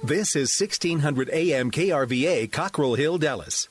This is 1600 AM KRVA, Cockrell Hill, Dallas.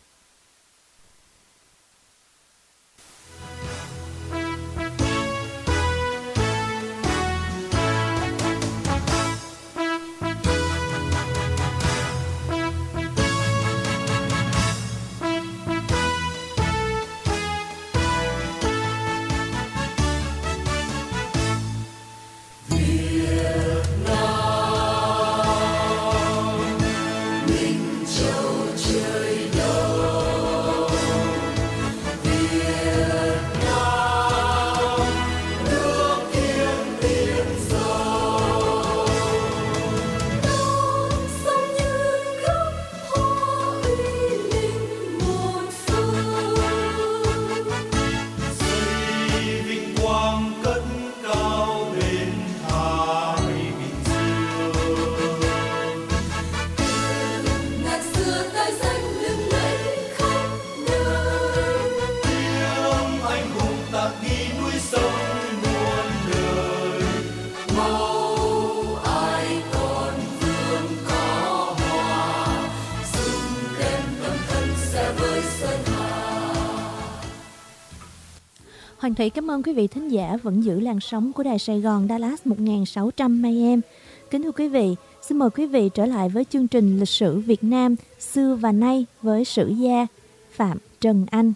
Hoàng Thủy cảm ơn quý vị thính giả vẫn giữ làn sóng của Đài Sài Gòn Dallas 1600 AM. Kính thưa quý vị, xin mời quý vị trở lại với chương trình Lịch sử Việt Nam xưa và nay với sử gia Phạm Trần Anh.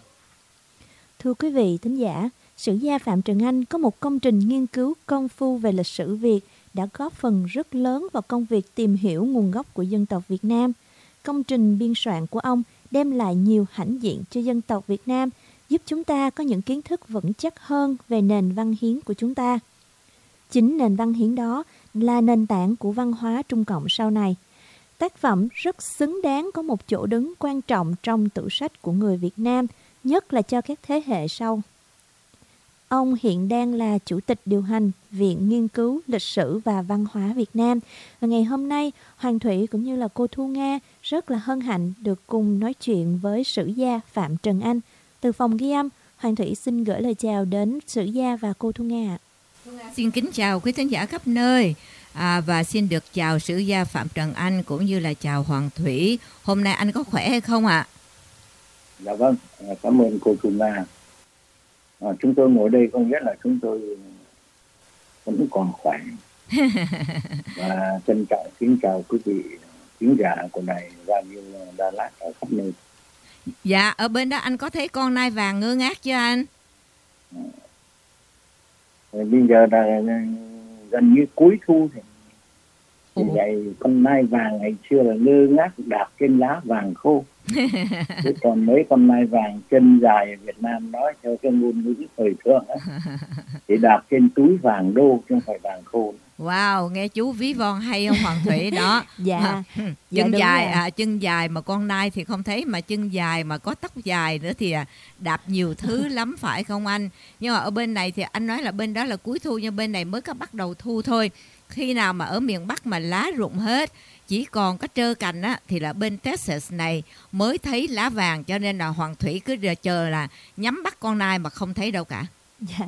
Thưa quý vị thính giả, sử gia Phạm Trần Anh có một công trình nghiên cứu công phu về lịch sử Việt đã góp phần rất lớn vào công việc tìm hiểu nguồn gốc của dân tộc Việt Nam. Công trình biên soạn của ông đem lại nhiều hãnh diện cho dân tộc Việt Nam, giúp chúng ta có những kiến thức vững chắc hơn về nền văn hiến của chúng ta. Chính nền văn hiến đó là nền tảng của văn hóa Trung Cộng sau này. Tác phẩm rất xứng đáng có một chỗ đứng quan trọng trong tủ sách của người Việt Nam, nhất là cho các thế hệ sau. Ông hiện đang là Chủ tịch điều hành Viện Nghiên cứu Lịch sử và Văn hóa Việt Nam. Và ngày hôm nay, Hoàng Thủy cũng như là cô Thu Nga rất là hân hạnh được cùng nói chuyện với sử gia Phạm Trần Anh. Từ phòng ghi âm, Hoàng Thủy xin gửi lời chào đến sử gia và cô Thu Nga. Xin kính chào quý khán giả khắp nơi và xin được chào sử gia Phạm Trần Anh cũng như là chào Hoàng Thủy. Hôm nay anh có khỏe hay không ạ? Dạ vâng, cảm ơn cô Thu Nga. Chúng tôi ngồi đây có nghĩa là chúng tôi vẫn còn khỏe. Và trân trọng kính chào quý vị khán giả của Đài Radio Dallas ở khắp nơi. Dạ, ở bên đó anh có thấy con nai vàng ngơ ngác chưa anh? Bây giờ là gần như cuối thu thì vậy con nai vàng ngày xưa là ngơ ngác đạp trên lá vàng khô. Chứ còn mấy con nai vàng chân dài ở Việt Nam nói theo cái ngôn ngữ thời thượng ấy, thì đạp trên túi vàng đô chứ không phải vàng khô. Wow, nghe chú ví von hay không Hoàng Thủy đó. Dạ. Chân dài chân dài mà con nai thì không thấy, mà chân dài mà có tóc dài nữa thì đạp nhiều thứ lắm phải không anh? Nhưng mà ở bên này thì anh nói là bên đó là cuối thu, nhưng bên này mới có bắt đầu thu thôi. Khi nào mà ở miền Bắc mà lá rụng hết, chỉ còn có trơ cành á, thì là bên Texas này mới thấy lá vàng, cho nên là Hoàng Thủy cứ chờ là nhắm bắt con nai mà không thấy đâu cả. Dạ.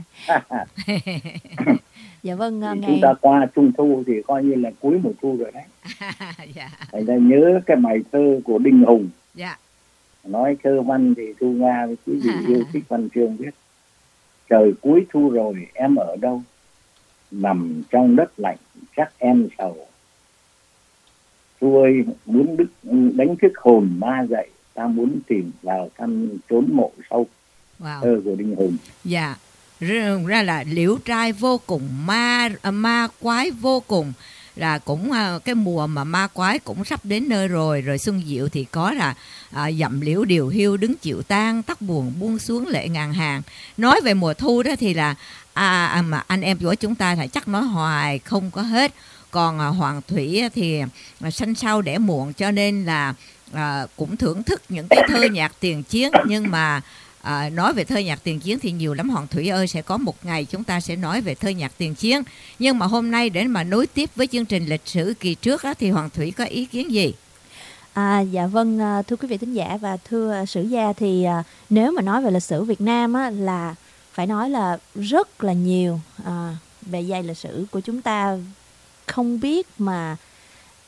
Dạ vâng. Chúng ta qua trung thu thì coi như là cuối mùa thu rồi đấy. Dạ. Thành ra nhớ cái bài thơ của Đinh Hùng. Dạ. Nói thơ văn thì Thu Nga với quý vị yêu thích văn chương biết. Trời cuối thu rồi em ở đâu? Nằm trong đất lạnh chắc em sầu. Thu ơi muốn đánh thức hồn ma dậy, ta muốn tìm vào thăm trốn mộ sâu. Wow. Thơ của Đinh Hùng. Dạ. Ra là liễu trai vô cùng, ma quái vô cùng, là cũng cái mùa mà ma quái cũng sắp đến nơi rồi. Rồi xuân diệu thì có là dặm liễu điều hiu đứng chịu tan, tóc buồn buông xuống lệ ngàn hàng. Nói về mùa thu đó thì là mà anh em của chúng ta là chắc nói hoài không có hết. Còn Hoàng Thủy thì sanh sau đẻ muộn, cho nên là cũng thưởng thức những cái thơ nhạc tiền chiến. Nhưng mà nói về thơ nhạc tiền chiến thì nhiều lắm Hoàng Thủy ơi, sẽ có một ngày chúng ta sẽ nói về thơ nhạc tiền chiến. Nhưng mà hôm nay để mà nối tiếp với chương trình lịch sử kỳ trước á, thì Hoàng Thủy có ý kiến gì? Dạ vâng, thưa quý vị thính giả và thưa sử gia, thì nếu mà nói về lịch sử Việt Nam á, là phải nói là rất là nhiều bề dày lịch sử của chúng ta không biết mà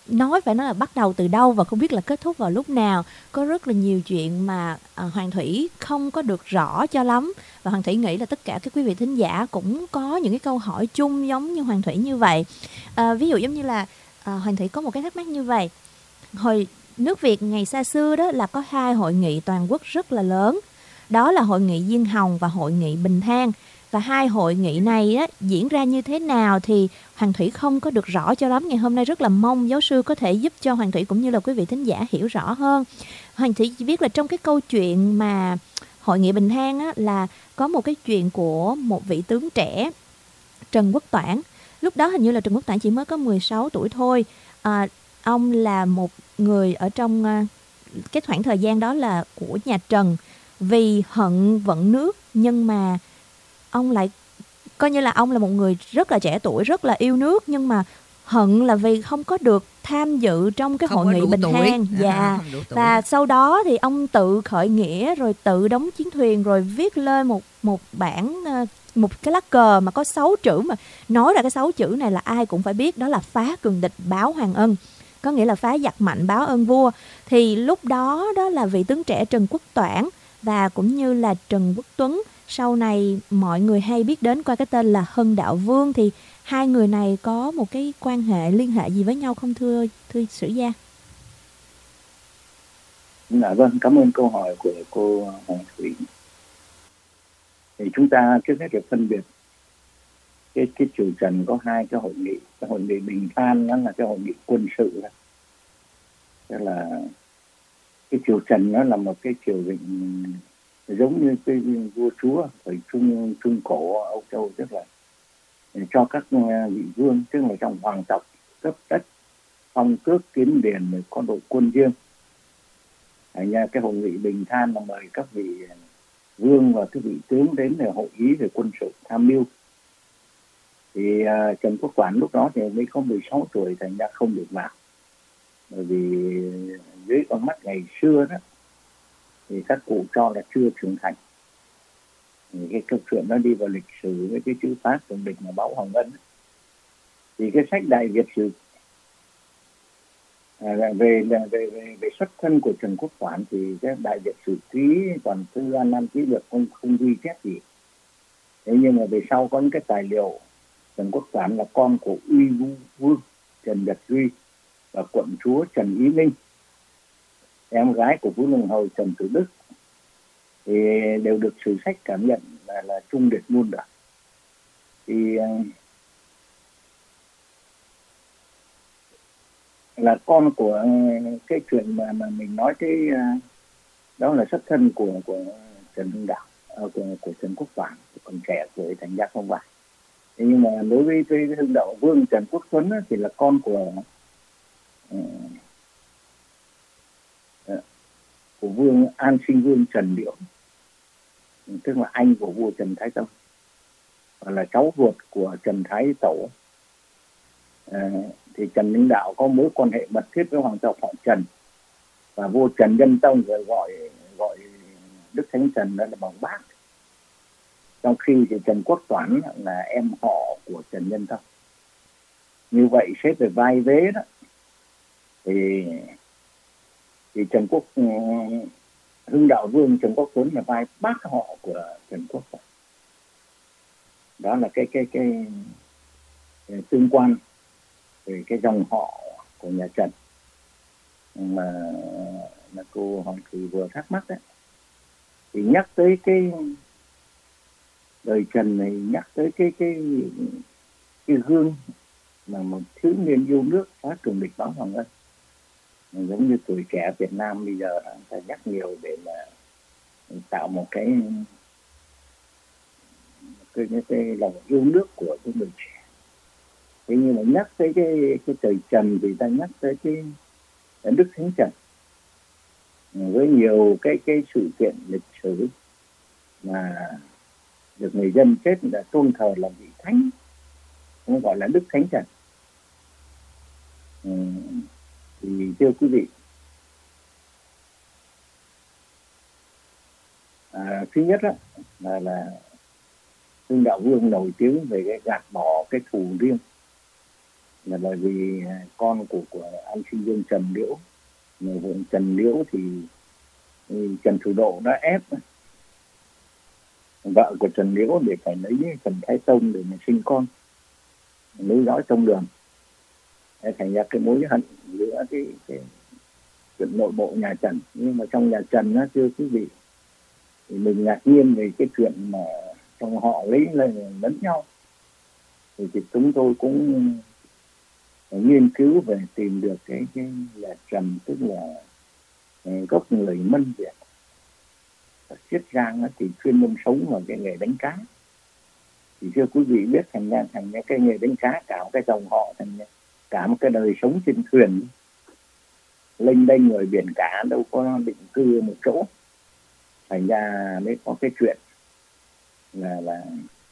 phải nói là bắt đầu từ đâu và không biết là kết thúc vào lúc nào. Có rất là nhiều chuyện mà Hoàng Thủy không có được rõ cho lắm, và Hoàng Thủy nghĩ là tất cả các quý vị thính giả cũng có những cái câu hỏi chung giống như Hoàng Thủy như vậy. Ví dụ giống như là Hoàng Thủy có một cái thắc mắc như vậy. Hồi nước Việt ngày xa xưa đó là có 2 hội nghị toàn quốc rất là lớn, đó là hội nghị Diên Hồng và hội nghị Bình Thang. Và 2 hội nghị này á, diễn ra như thế nào thì Hoàng Thủy không có được rõ cho lắm. Ngày hôm nay rất là mong giáo sư có thể giúp cho Hoàng Thủy cũng như là quý vị thính giả hiểu rõ hơn. Hoàng Thủy chỉ biết là trong cái câu chuyện mà hội nghị Bình Thang á, là có một cái chuyện của một vị tướng trẻ Trần Quốc Toản. Lúc đó hình như là Trần Quốc Toản chỉ mới có 16 tuổi thôi. Ông là một người ở trong cái khoảng thời gian đó là của nhà Trần, vì hận vận nước nhưng mà ông lại coi như là ông là một người rất là trẻ tuổi, rất là yêu nước, nhưng mà hận là vì không có được tham dự trong cái hội nghị Bình Thang. Và sau đó thì ông tự khởi nghĩa, rồi tự đóng chiến thuyền, rồi viết lên một bản, một cái lá cờ mà có 6 chữ, mà nói ra cái 6 chữ này là ai cũng phải biết, đó là phá cường địch báo hoàng ân, có nghĩa là phá giặc mạnh báo ơn vua. Thì lúc đó đó là vị tướng trẻ Trần Quốc Toản và cũng như là Trần Quốc Tuấn, sau này mọi người hay biết đến qua cái tên là Hưng Đạo Vương. Thì 2 người này có một cái quan hệ liên hệ gì với nhau không thưa sử gia? Vâng, cảm ơn câu hỏi của cô Hoàng Thủy. Thì chúng ta trước hết phải phân biệt cái triều Trần có 2 cái hội nghị. Cái hội nghị Bình Than đó là cái hội nghị quân sự đó. Tức là cái triều Trần nó là một cái triều đình giống như cái vua chúa ở trung cổ Âu Châu, tức là cho các vị vương, tức là trong hoàng tộc cấp đất, phong tước, kiếm điền, rồi có đội quân riêng. Cái hội nghị Bình Than là mời các vị vương và các vị tướng đến để hội ý về quân sự tham mưu. Thì Trần Quốc Toản lúc đó thì mới có 16 tuổi, thành ra không được vào, bởi vì dưới con mắt ngày xưa đó thì các cụ cho là chưa trưởng thành. Thì cái câu chuyện nó đi vào lịch sử với cái chữ phá cường địch mà báo hoàng ân. Thì cái sách Đại Việt sử về xuất thân của Trần Quốc Toản thì cái Đại Việt sử ký toàn thư An Nam ký lược không ghi chép gì. Thế nhưng mà về sau có những cái tài liệu Trần Quốc Toản là con của Uy Vương Trần Nhật Duy và quận chúa Trần Ý Ninh, em gái của Phú Lương Hầu Trần Tử Đức, thì đều được sử sách cảm nhận là trung điệp luôn được. Thì là con của cái chuyện mà mình nói cái đó là xuất thân của Trần Hưng Đạo, của Trần Quốc Toản, còn trẻ tuổi thành ra không phải. Thế nhưng mà đối với cái Hưng Đạo Vương Trần Quốc Tuấn thì là con của vương An Sinh Vương Trần Liễu, tức là anh của vua Trần Thái Tông, và là cháu ruột của Trần Thái Tổ. Thì Trần Hưng Đạo có mối quan hệ mật thiết với hoàng tộc họ Trần, và vua Trần Nhân Tông rồi gọi Đức Thánh Trần đó là bằng bác, trong khi thì Trần Quốc Toản là em họ của Trần Nhân Tông. Như vậy xếp về vai vế đó thì Hưng Đạo Vương Trần Quốc Tuấn là vai bác họ của Trần Quốc Toản. Đó là cái tương quan về cái dòng họ của nhà Trần mà cô Hoàng Thủy vừa thắc mắc đấy. Thì nhắc tới cái đời Trần này, nhắc tới cái gương mà một thiếu niên yêu nước phá cường địch báo hoàng ân, giống như tuổi trẻ Việt Nam bây giờ phải nhắc nhiều để mà tạo một cái lòng yêu nước của những người trẻ. Thế nhưng mà nhắc tới cái thời Trần thì ta nhắc tới cái Đức Thánh Trần với nhiều cái sự kiện lịch sử mà được người dân chết là tôn thờ là vị thánh, cũng gọi là Đức Thánh Trần. Thì thưa quý vị, thứ nhất đó, là Hưng Đạo Vương nổi tiếng về cái gạt bỏ cái thù riêng, là bởi vì con của anh sinh viên Trần Liễu, người vợ Trần Liễu thì Trần Thủ Độ đã ép vợ của Trần Liễu để phải lấy Trần Thái Tông để mà sinh con, nối dõi tông đường. Thành ra cái mối hận giữa cái chuyện nội bộ nhà Trần. Nhưng mà trong nhà Trần á, thưa quý vị, thì mình ngạc nhiên về cái chuyện mà trong họ lấy lẫn nhau. Thì chúng tôi cũng nghiên cứu về tìm được cái nhà Trần, tức là gốc người Mân Việt. Ở Chiết Giang thì chuyên môn sống vào cái nghề đánh cá. Thì thưa quý vị biết, thành ra cái nghề đánh cá, cả một cái dòng họ, cả một cái đời sống trên thuyền, lênh đênh người biển cả, đâu có định cư một chỗ. Thành ra mới có cái chuyện là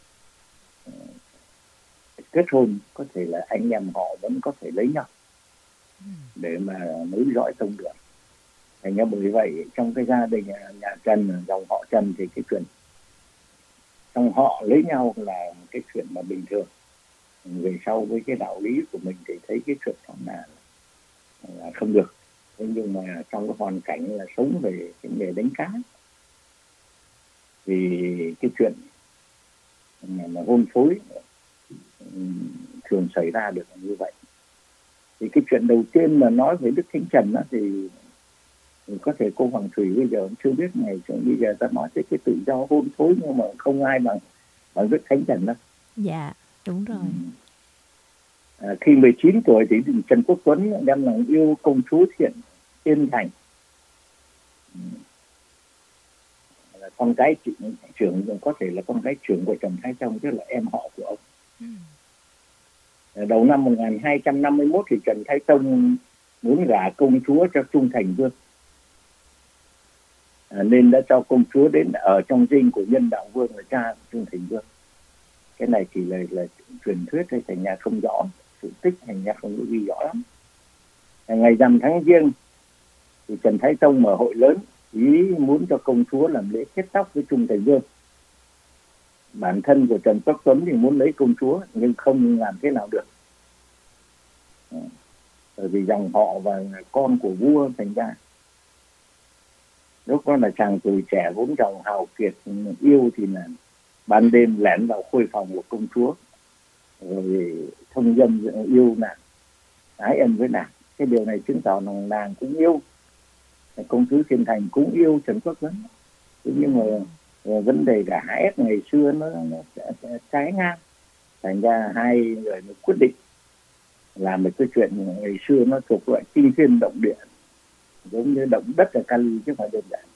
kết hôn, có thể là anh em họ vẫn có thể lấy nhau để mà nối dõi tông đường. Thành ra bởi vậy trong cái gia đình nhà Trần, dòng họ Trần, thì cái chuyện trong họ lấy nhau là cái chuyện mà bình thường. Về sau với cái đạo lý của mình thì thấy cái chuyện đó là không được. Thế nhưng mà trong cái hoàn cảnh là sống về cái nghề đánh cá, thì cái chuyện mà hôn phối thường xảy ra được như vậy. Thì cái chuyện đầu tiên mà nói về Đức Thánh Trần đó, thì có thể cô Hoàng Thủy bây giờ cũng chưa biết. Bây giờ ta nói tới cái tự do hôn phối, nhưng mà không ai bằng Đức Thánh Trần đâu. Dạ, đúng rồi. Khi 19 tuổi thì Trần Quốc Tuấn đem lòng yêu công chúa Thiên Thành, là con gái trưởng, có thể là con gái trưởng của Trần Thái Tông, tức là em họ của ông. Đầu năm 1251 thì Trần Thái Tông muốn gả công chúa cho Trung Thành Vương, nên đã cho công chúa đến ở trong dinh của Nhân Đạo Vương, là cha Trung Thành Vương. Cái này chỉ là truyền thuyết thôi, thành nhà không rõ, sự tích thành nhà không có ghi rõ lắm. Ngày rằm tháng Giêng thì Trần Thái Tông mở hội lớn, ý muốn cho công chúa làm lễ kết tóc với Trung Thành Vương. Bản thân của Trần Quốc Tuấn thì muốn lấy công chúa, nhưng không làm thế nào được, bởi vì dòng họ và con của vua. Thành ra lúc đó là chàng tuổi trẻ vốn giàu hào kiệt, yêu thì là ban đêm lẻn vào khuê phòng của công chúa, rồi thông dâm yêu nàng, ái ân với nàng. Cái điều này chứng tỏ rằng nàng cũng yêu công chúa Thiên Thành, cũng yêu Trần Quốc Tuấn. Nhưng mà vấn đề cả hai ngày xưa nó trái ngang. Thành ra hai người mới quyết định làm một cái chuyện ngày xưa nó thuộc loại kinh thiên động địa, giống như động đất ở Cali chứ không phải đơn giản.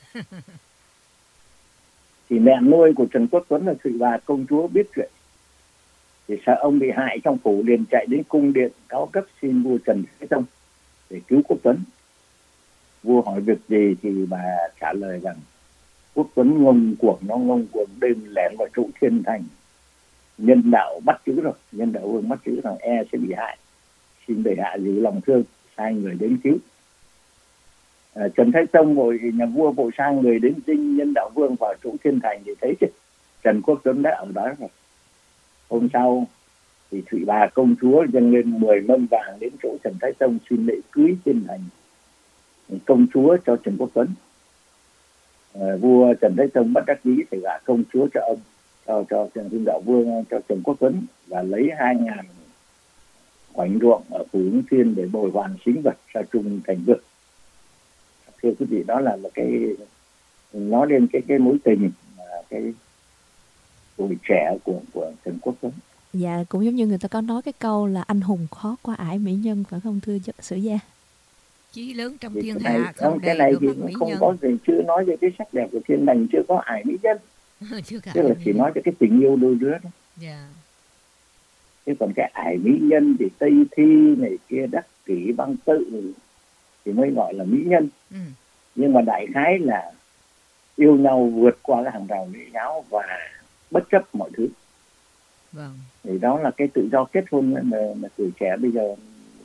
Thì mẹ nuôi của Trần Quốc Tuấn là Thụy Bà công chúa biết chuyện, thì sợ ông bị hại trong phủ, liền chạy đến cung điện cáo cấp xin vua Trần Thái Tông để cứu Quốc Tuấn. Vua hỏi việc gì thì bà trả lời rằng Quốc Tuấn ngông cuồng đêm lẻn vào trụ Thiên Thành, Nhân Đạo bắt giữ rồi, Nhân Đạo Vương bắt giữ rằng sẽ bị hại, xin bệ hạ giữ lòng thương, sai người đến cứu. Trần Thái Tông rồi nhà vua vội sai người đến dinh Nhân Đạo Vương vào trụ Thiên Thành thì thấy chứ Trần Quốc Tuấn đã ở đó rồi. Hôm sau thì Thụy Bà công chúa dâng lên 10 mâm vàng đến chỗ Trần Thái Tông xin lễ cưới Thiên Thành công chúa cho Trần Quốc Tuấn. Vua Trần Thái Tông bất đắc dĩ phải gả công chúa cho ông, cho Nhân Đạo Vương, cho Trần Quốc Tuấn, và lấy 2.000 khoảnh ruộng ở Phủ Ứng Thiên để bồi hoàn sinh vật cho Trung Thành Vương. Thưa quý vị, đó là một cái nói lên cái mối tình, cái tuổi trẻ của Trần Quốc Tuấn. Dạ, cũng giống như người ta có nói cái câu là anh hùng khó qua ải mỹ nhân, phải không thưa Sử Gia? Chí lớn trong thì thiên cái này, hạ không cái đầy này được thì mỹ không nhân. có gì, chưa nói về cái sắc đẹp của Thiên Thành, chưa có ải mỹ nhân. Tức là chỉ nói về cái tình yêu đôi đứa đó. Yeah. Thế còn cái ải mỹ nhân thì Tây Thi này kia, Đắc Kỷ, Băng Tự thì mới gọi là mỹ nhân. Nhưng mà đại khái là yêu nhau vượt qua cái hàng rào lễ giáo và bất chấp mọi thứ. Vâng. Thì đó là cái tự do kết hôn mà tuổi trẻ bây giờ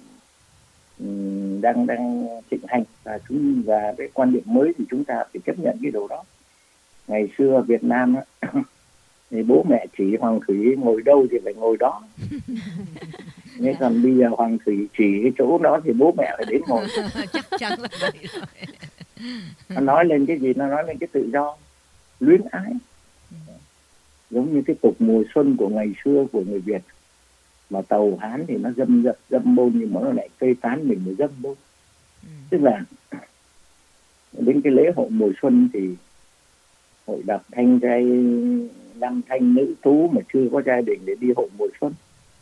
đang thịnh hành, và cái quan điểm mới thì chúng ta phải chấp nhận cái điều đó. Ngày xưa Việt Nam thì bố mẹ chỉ Hoàng Thủy ngồi đâu thì phải ngồi đó. Thế còn bây giờ Hoàng Thủy chỉ cái chỗ đó thì bố mẹ phải đến ngồi. Chắc chắn là vậy rồi. Nó nói lên cái gì? Nó nói lên cái tự do, luyến ái. Giống như cái tục mùa xuân của ngày xưa của người Việt, mà Tàu Hán thì nó dâm bôn, nhưng mà nó lại phê phán mình mới dâm bôn. Tức là đến cái lễ hội mùa xuân thì hội đọc thanh trai nam thanh nữ tú mà chưa có gia đình để đi hội mùa xuân,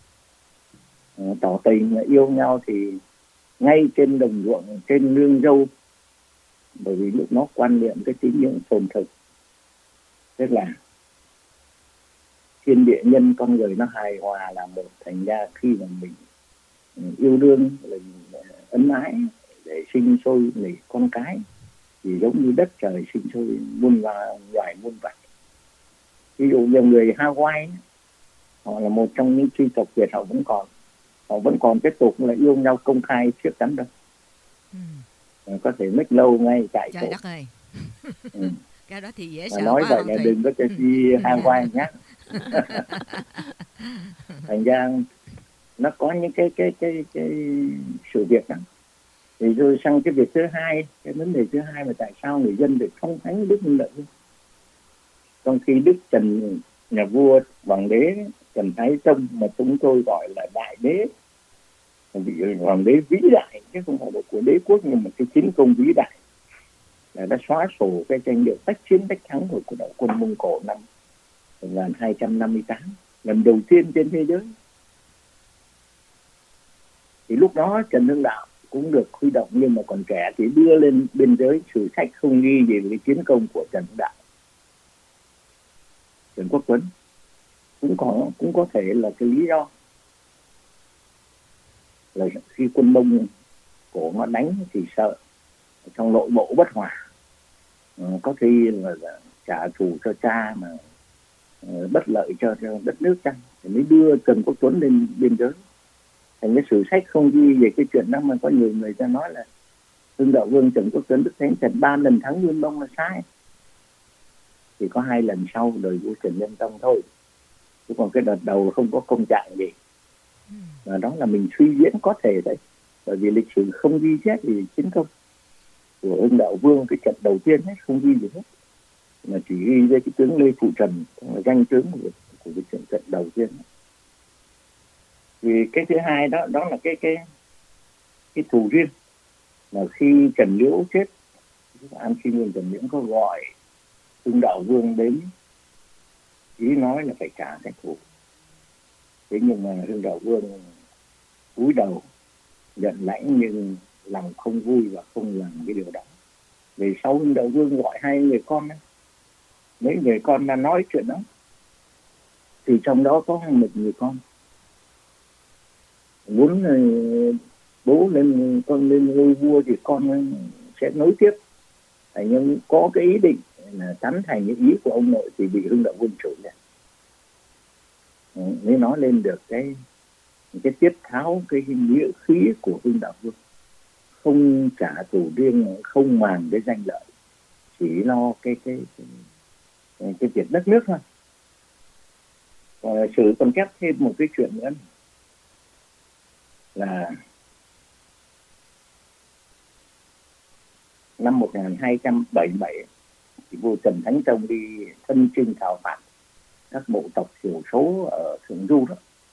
tỏ tình là yêu nhau thì ngay trên đồng ruộng, trên nương dâu, bởi vì lúc nó quan niệm cái tín ngưỡng phồn thực, tức là thiên địa nhân con người nó hài hòa là một. Thành ra khi mà mình yêu đương, mình ân ái để sinh sôi nảy con cái, thì giống như đất trời sinh sôi muôn loài muôn vật. Ví dụ như người Hawaii, họ là một trong những tri tộc Việt, họ vẫn còn tiếp tục là yêu nhau công khai trước đám đông. Có thể mất lâu ngay tại chỗ. Trời đất ơi. Cái đó thì dễ sợ nói quá. Vậy là đừng có chơi đi Hawaii nhé. Thành ra nó có những cái sự việc đó. Thì rồi sang cái việc thứ hai, cái vấn đề thứ hai là tại sao người dân được phong thánh Đức Hưng Đạo Vương, trong khi Đức Trần, nhà vua hoàng đế Trần Thái Tông mà chúng tôi gọi là đại đế, vị hoàng đế vĩ đại, chứ không phải là của đế quốc, nhưng mà cái chiến công vĩ đại là đã xóa sổ cái tranh điệu tách chiến tách thắng của đạo quân Mông Cổ năm 1258, lần đầu tiên trên thế giới. Thì lúc đó Trần Hưng Đạo cũng được huy động, nhưng mà còn trẻ thì đưa lên biên giới sử sách không ghi gì về cái chiến công của Trần Hưng Đạo. Trần Quốc Tuấn cũng có thể là cái lý do là khi quân Mông Cổ nó đánh thì sợ trong nội bộ bất hòa, có khi là trả thù cho cha mà bất lợi cho đất nước chăng, thì mới đưa Trần Quốc Tuấn lên biên giới. Thành cái sử sách không ghi về cái chuyện đó, mà có nhiều người ta nói là Hưng Đạo Vương Trần Quốc Tuấn Đức Thánh Trần 3 lần thắng Nguyên Mông là sai. Thì có 2 lần sau đời vua Trần Nhân Tông thôi, chứ còn cái đợt đầu không có công trạng gì. Và đó là mình suy diễn có thể đấy, bởi vì lịch sử không ghi chép gì chiến công của Hưng Đạo Vương cái trận đầu tiên hết, không ghi gì hết, mà chỉ ghi về cái tướng Lê Phụ Trần, là danh tướng của cái trận đầu tiên. Vì cái thứ hai đó là cái thù riêng, mà khi Trần Liễu chết, An Sinh Nguyên Trần Liễu có gọi Hưng Đạo Vương đến, ý nói là phải trả cái thù. Thế nhưng mà Hưng Đạo Vương cúi đầu nhận lãnh, nhưng lòng không vui và không làm cái điều đó. Vì sau Hưng Đạo Vương gọi 2 người con ấy, mấy người con đã nói chuyện đó, thì trong đó có một người con muốn bố lên, con lên ngôi vua thì con sẽ nối tiếp. Nhưng có cái ý định là tán thành những ý của ông nội thì bị Hưng Đạo Vương chửi lên. Mới nói lên được cái tiết tháo cái nghĩa khí của Hưng Đạo Vương, không trả thù riêng, không màng cái danh lợi, chỉ lo cái việc đất nước thôi. Sử còn kép thêm một cái chuyện nữa là năm 1277 thì vua Trần Thánh Tông đi thân chinh thảo phạt các bộ tộc thiểu số ở Thượng Du đó,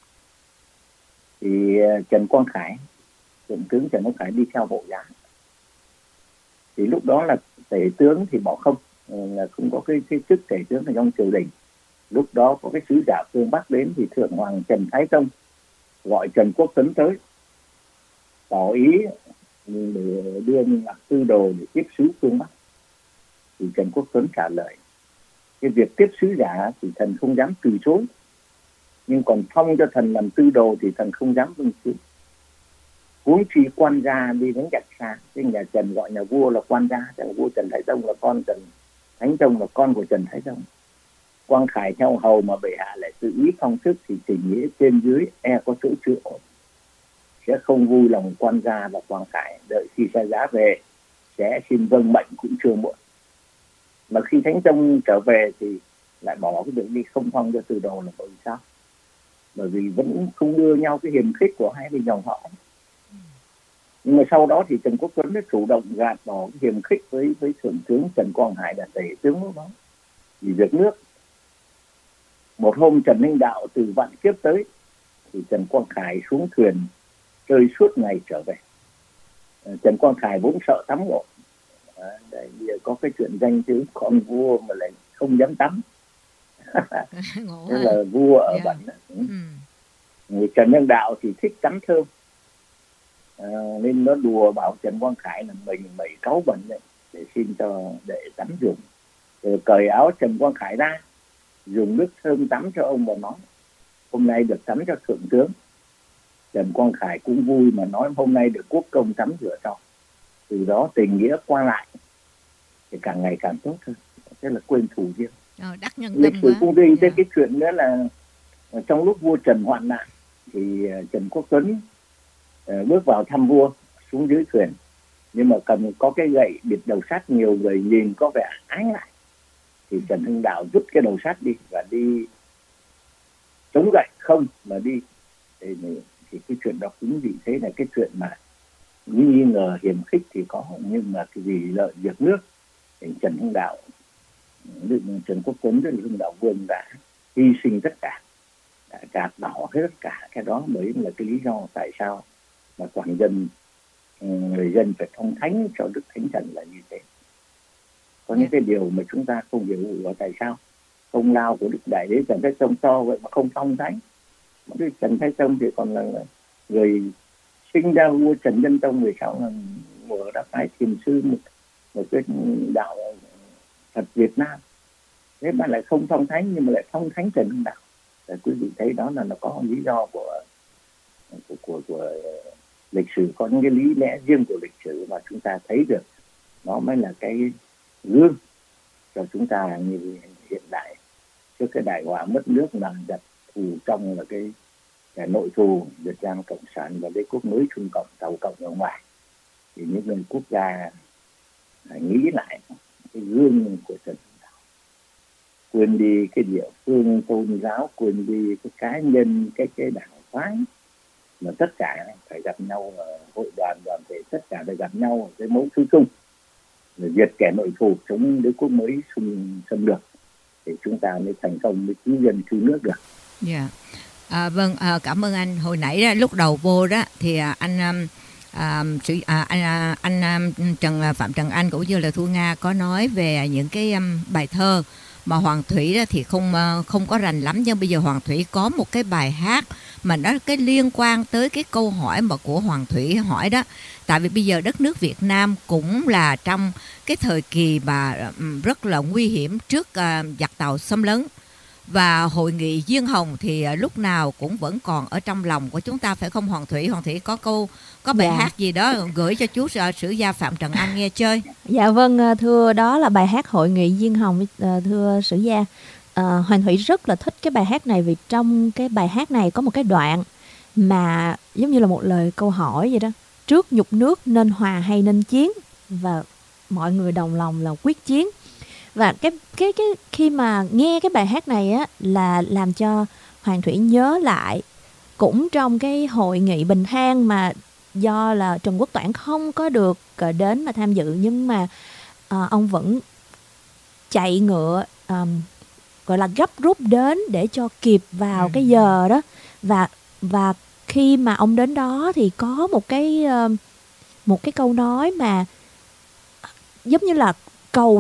thì Trần Quang Khải, thượng tướng Trần Quang Khải đi theo hộ giá. Thì lúc đó là tể tướng thì bỏ không, là không có cái chức tể tướng ở trong triều đình. Lúc đó có cái sứ giả phương Bắc đến, thì Thượng Hoàng Trần Thái Tông gọi Trần Quốc Tuấn tới, tỏ ý để đưa làm tư đồ để tiếp sứ phương Bắc. Thì Trần Quốc Tuấn trả lời cái việc tiếp sứ giả thì thần không dám từ chối, nhưng còn phong cho thần làm tư đồ thì thần không dám vâng chịu. Huống chi quan gia đi đánh giặc xa, cái nhà Trần gọi nhà vua là quan gia, nhà vua Trần Thái Tông là con Trần Thánh Tông, là con của Trần Thái Tông. Quang Khải theo hầu mà bệ hạ lại tự ý phong chức thì tình nghĩa trên dưới có chỗ chưa ổn, sẽ không vui lòng quan gia và Quang Khải. Đợi khi xa giá về sẽ xin vâng mệnh cũng chưa muộn. Mà khi Thánh Tông trở về thì lại bỏ cái việc đi không phong cho từ đồ là bởi sao? bởi vì vẫn không đưa nhau cái hiềm khích của hai bên dòng họ. Nhưng mà sau đó thì Trần Quốc Tuấn đã chủ động gạt bỏ cái hiềm khích với thượng tướng Trần Quang Hải là tể tướng lúc đó vì việc nước. Một hôm Trần Hưng Đạo từ vạn kiếp tới thì Trần Quang Khải xuống thuyền chơi suốt ngày trở về. Trần Quang Khải vốn sợ tắm gội, có cái chuyện danh tiếng con vua mà lại không dám tắm. Thế là vua ở bẩn. Người Trần Hưng Đạo thì thích tắm thơm, nên nó đùa bảo Trần Quang Khải là mình mẩy cáu bẩn đấy, để xin cho để tắm dùng. Rồi cởi áo Trần Quang Khải ra, dùng nước thơm tắm cho ông và nói hôm nay được tắm cho thượng tướng. Trần Quang Khải cũng vui mà nói hôm nay được quốc công tắm rửa cho. Từ đó tình nghĩa qua lại thì càng ngày càng tốt hơn. Thế là quên thù riêng. Đắc nhân lịch sử cung đình. Yeah. Cái chuyện nữa là trong lúc vua Trần hoạn nạn thì Trần Quốc Tuấn bước vào thăm vua xuống dưới thuyền, nhưng mà cầm có cái gậy bịt đầu sắt, nhiều người nhìn có vẻ ái ngại, thì Trần Hưng Đạo rút cái đầu sắt đi và đi chống gậy không mà đi. Thì cái chuyện đó cũng vì thế là cái chuyện mà nghi ngờ hiềm khích thì có, nhưng mà cái vì lợi việc nước thì Trần Hưng Đạo, Trần Quốc Tuấn với Hưng Đạo Vương đã hy sinh tất cả, đã gạt bỏ hết tất cả. Cái đó mới là cái lý do tại sao mà toàn dân, người dân phải thông thánh cho Đức Thánh Thần là như thế. Có những cái điều mà chúng ta không hiểu là tại sao công lao của Đức Đại Đế Trần Thái Tông to vậy mà không thông thánh. Đức Trần Thái Tông thì còn là người sinh ra vua Trần Nhân Tông, người sau là mở ra phái Thiền Sư, một cái đạo Phật Việt Nam. Thế mà lại không thông thánh, nhưng mà lại thông thánh Trần Hưng Đạo. Để quý vị thấy đó là nó có lý do của lịch sử, có những cái lý lẽ riêng của lịch sử mà chúng ta thấy được. Nó mới là cái gương cho chúng ta như hiện đại trước cái đại họa mất nước là đặt thù trong là cái nội thù Việt Nam Cộng sản và đế quốc mới Trung Cộng, Tàu Cộng ở ngoài. Thì những người quốc gia nghĩ lại cái gương của Trần Hưng Đạo, quên đi cái địa phương tôn giáo, quên đi cái cá nhân, cái đảng phái, mà tất cả phải gặp nhau ở hội đoàn đoàn thể, tất cả phải gặp nhau ở cái mẫu thứ chung, để diệt kẻ nội thù, chống đế quốc mới xâm lược, thì chúng ta mới thành công, mới cứu dân cứu nước được. Dạ. Vâng, cảm ơn anh. Hồi nãy đó, lúc đầu vô đó thì anh Phạm Trần Anh cũng như là Thu Nga có nói về những cái bài thơ mà Hoàng Thủy đó thì không có rành lắm, nhưng bây giờ Hoàng Thủy có một cái bài hát mà nó cái liên quan tới cái câu hỏi mà của Hoàng Thủy hỏi đó. Tại vì bây giờ đất nước Việt Nam cũng là trong cái thời kỳ mà rất là nguy hiểm trước giặc Tàu xâm lấn. Và hội nghị Diên Hồng thì lúc nào cũng vẫn còn ở trong lòng của chúng ta, phải không Hoàng Thủy? Hoàng Thủy có bài hát gì đó gửi cho chú sử gia Phạm Trần Anh nghe chơi. Dạ vâng, thưa, đó là bài hát Hội nghị Diên Hồng, thưa sử gia. Hoàng Thủy rất là thích cái bài hát này, vì trong cái bài hát này có một cái đoạn mà giống như là một lời câu hỏi vậy đó. Trước nhục nước nên hòa hay nên chiến, và mọi người đồng lòng là quyết chiến. Và cái khi mà nghe cái bài hát này á, là làm cho Hoàng Thủy nhớ lại cũng trong cái hội nghị Bình Thang mà do là Trần Quốc Toản không có được đến mà tham dự, nhưng mà ông vẫn chạy ngựa gọi là gấp rút đến để cho kịp vào cái giờ đó. Và khi mà ông đến đó thì có một cái câu nói mà giống như là cầu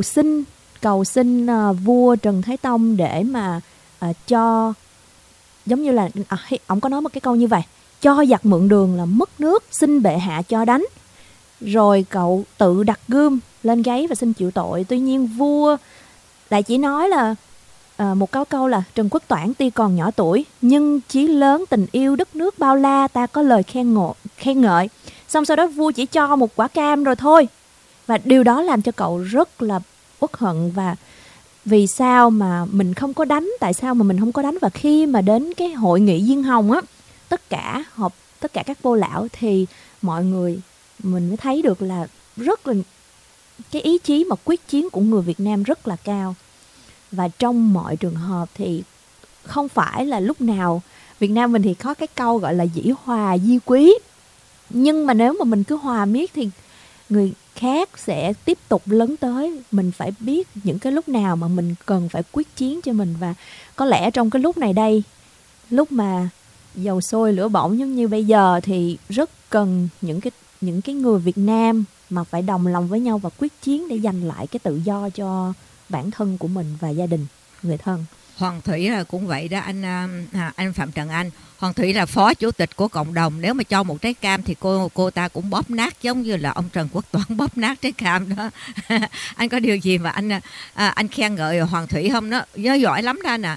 xin vua Trần Thái Tông để mà cho, giống như là ông có nói một cái câu như vậy: cho giặc mượn đường là mất nước, xin bệ hạ cho đánh. Rồi cậu tự đặt gươm lên gáy và xin chịu tội. Tuy nhiên vua lại chỉ nói là một câu là Trần Quốc Toản tuy còn nhỏ tuổi nhưng chí lớn tình yêu đất nước bao la, ta có lời khen ngợi. Xong sau đó vua chỉ cho một quả cam rồi thôi. Và điều đó làm cho cậu rất là uất hận, và vì sao mà mình không có đánh, tại sao mà mình không có đánh. Và khi mà đến cái hội nghị Diên Hồng á, tất cả các vô lão thì mọi người mình mới thấy được là rất là cái ý chí mà quyết chiến của người Việt Nam rất là cao. Và trong mọi trường hợp thì không phải là lúc nào Việt Nam mình thì có cái câu gọi là dĩ hòa vi quý. Nhưng mà nếu mà mình cứ hòa miết thì người khác sẽ tiếp tục lấn tới. Mình phải biết những cái lúc nào mà mình cần phải quyết chiến cho mình. Và có lẽ trong cái lúc này đây, lúc mà dầu sôi lửa bỏng giống như bây giờ, thì rất cần những cái người Việt Nam mà phải đồng lòng với nhau và quyết chiến để giành lại cái tự do cho bản thân của mình và gia đình, người thân. Hoàng Thủy là cũng vậy đó anh Phạm Trần Anh. Hoàng Thủy là phó chủ tịch của cộng đồng. Nếu mà cho một trái cam thì cô ta cũng bóp nát, giống như là ông Trần Quốc Toản bóp nát trái cam đó. Anh có điều gì mà anh khen ngợi Hoàng Thủy không đó? Nhớ giỏi lắm đó anh ạ.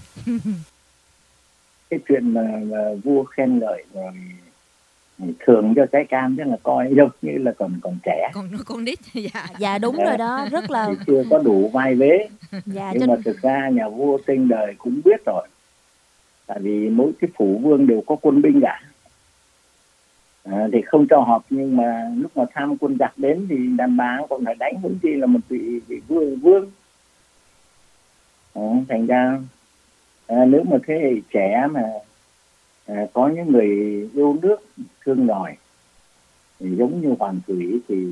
Cái chuyện mà vua khen ngợi rồi thường cho trái cam, tức là coi giống như là còn trẻ, con nít. Dạ đúng rồi đó, rất là chưa có đủ vai vế. dạ, Nhưng mà thực ra nhà vua trên đời cũng biết rồi, tại vì mỗi cái phủ vương đều có quân binh cả, thì không cho họp. Nhưng mà lúc mà tham quân giặc đến thì đàn bà còn phải đánh, huống chi là một vị vương. Thành ra nếu mà thế hệ trẻ mà có những người yêu nước thương nòi thì giống như Hoàng Thủy thì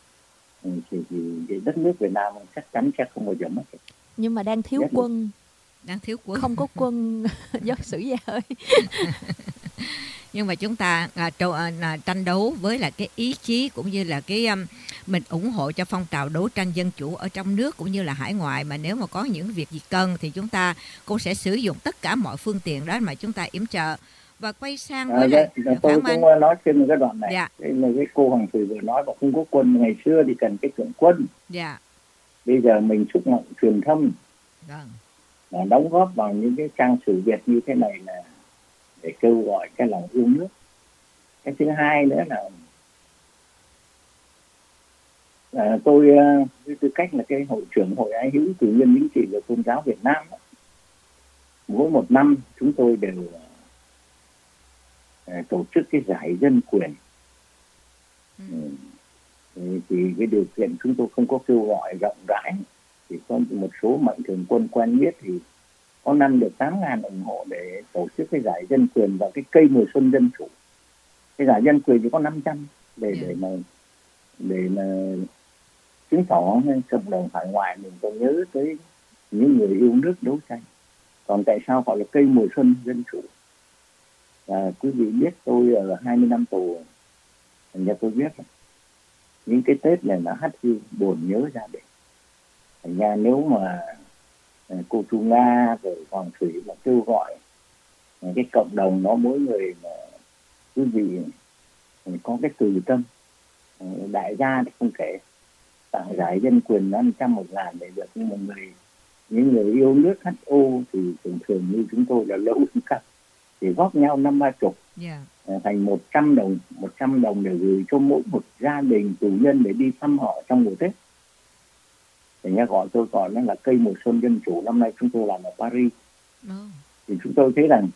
đất nước Việt Nam chắc chắn sẽ không bao giờ mất. Nhưng mà đang thiếu quân. Không có quân do Sử Gia ơi. Nhưng mà chúng ta tranh đấu với là cái ý chí cũng như là cái mình ủng hộ cho phong trào đấu tranh dân chủ ở trong nước cũng như là hải ngoại. Mà nếu mà có những việc gì cần thì chúng ta cũng sẽ sử dụng tất cả mọi phương tiện đó mà chúng ta yểm trợ. Và quay sang với tôi cũng nói thêm một cái đoạn này. Dạ. Đây là cái cô Hoàng Thủy vừa nói, mà không có quân ngày xưa thì cần cái thượng quân. Dạ. Bây giờ mình xúc động truyền thông, đóng góp vào những cái trang sử Việt như thế này là để kêu gọi cái lòng yêu nước. Cái thứ hai nữa là tôi với tư cách là cái hội trưởng Hội Ái hữu Cử nhân Chính trị và Tôn giáo Việt Nam, mỗi một năm chúng tôi đều tổ chức cái giải dân quyền. Thì cái điều kiện chúng tôi không có kêu gọi rộng rãi, thì có một số mạnh thường quân quen biết thì có năm được 8.000 ủng hộ để tổ chức cái giải dân quyền và cái cây mùa xuân dân chủ. Cái giải dân quyền thì có 500 để mà chứng tỏ cộng đồng hải ngoại mình có nhớ tới những người yêu nước đấu tranh. Còn tại sao gọi là cây mùa xuân dân chủ? Và quý vị biết tôi ở 20 năm tù, thành ra tôi biết những cái Tết này là hắt hiu buồn nhớ gia đình. Thành ra nếu mà cô Thu Nga rồi Hoàng Thủy mà kêu gọi cái cộng đồng nó mỗi người mà quý vị có cái từ tâm, đại gia thì không kể, tặng giải dân quyền 500 1.000 để được, nhưng mà những người yêu nước HO thì thường như chúng tôi là lỗ cấp thì góp nhau 50-30 thành 100 đồng để gửi cho mỗi một gia đình tù nhân để đi thăm họ trong mùa Tết. Thì nghe gọi tôi gọi nó là cây mùa xuân dân chủ. Năm nay chúng tôi làm ở Paris. Thì chúng tôi thấy rằng